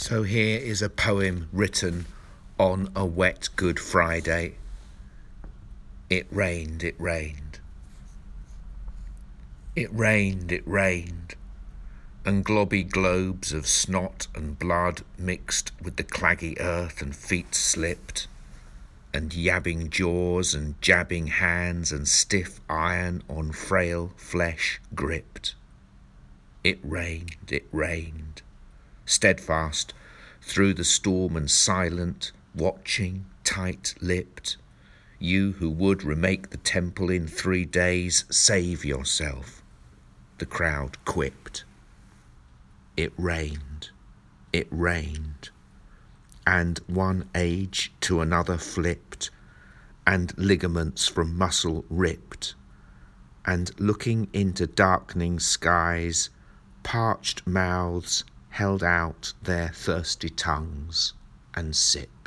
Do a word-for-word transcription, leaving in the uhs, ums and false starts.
So here is a poem written on a wet Good Friday. It rained, it rained. It rained, it rained, and globby globes of snot and blood mixed with the claggy earth, and feet slipped, and yabbing jaws and jabbing hands and stiff iron on frail flesh gripped. It rained, it rained, steadfast through the storm and silent, watching, tight-lipped. You who would remake the temple in three days, save yourself, the crowd quipped. It rained, it rained, and one age to another flipped, and ligaments from muscle ripped, and looking into darkening skies, parched mouths held out their thirsty tongues and sipped.